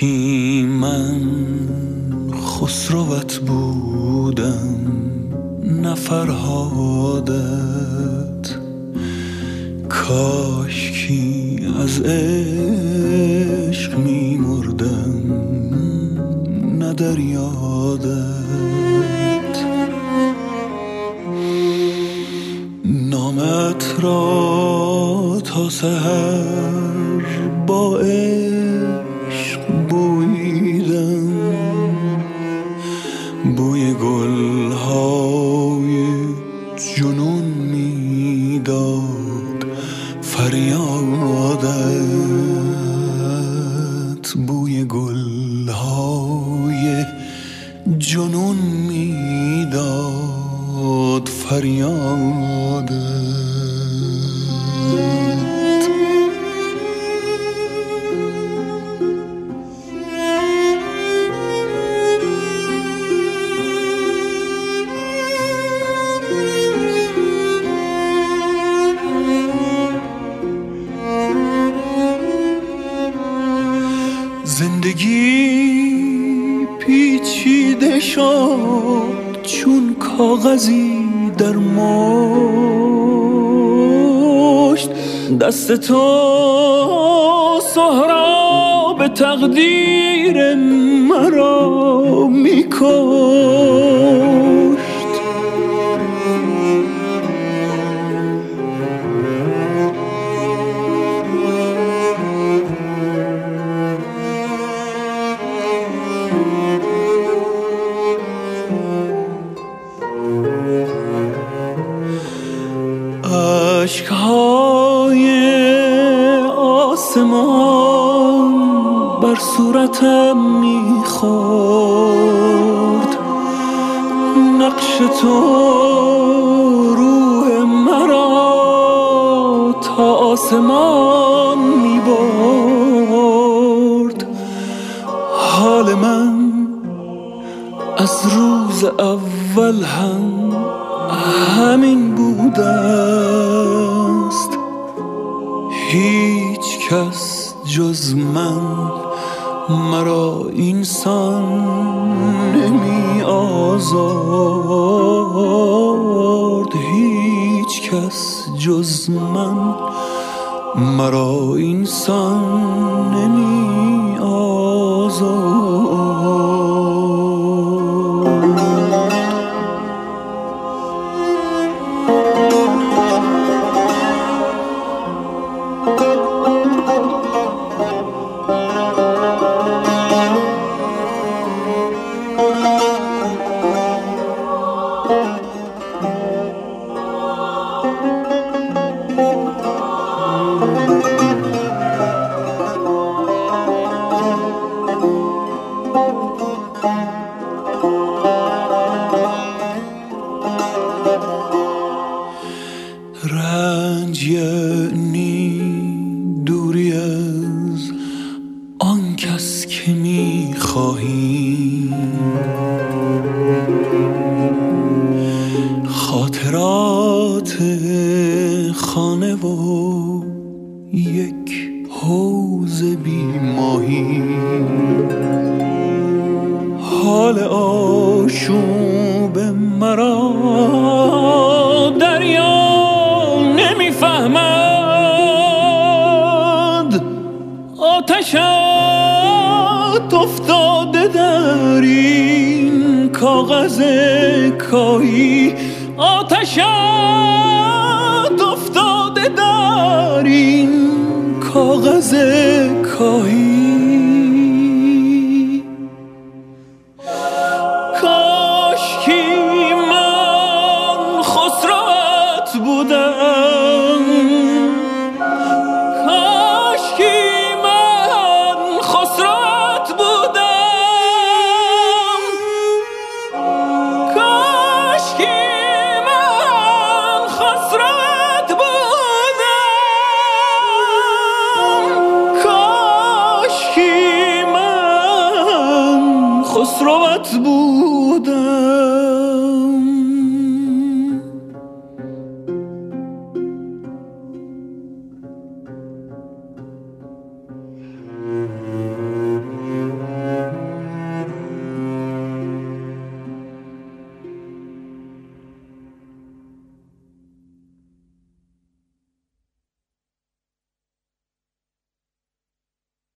کاشکی من خسروت بودم نه فرهادت، کاشکی از عشق می مردم نه در یادت. نامت را تا سحر با عشق بوییدم، بوی گلهای جنون میداد فریادت، بوی گلهای جنون میداد فریادت. زندگی پیچیده شد چون کاغذی در مشت، دست تو سهراب تقدیر مرا میکشت. اشک‌های آسمان بر صورتم می‌خورد، نقش تو روح مرا تا آسمان می‌برد. حال من از روز اول هم همین بوده است، هیچ کس جز من مرا اینسان نمی آزارد، هیچ کس جز من مرا اینسان نمی آزارد. رنج یعنی دوری از آن کس که می‌خواهی، خاطرات خانه و یک حوض بی ماهی، حال آشوب مرا دریا نمیفهمد، آتشت افتاده در این کاغذ کاهی، آتشت افتاده در این کاغذ کاهی. کاشکی من خسروت بودم، کاشکی من خسروت بودم، کاشکی من خسروت بودم، کاشکی من خسروت بودم.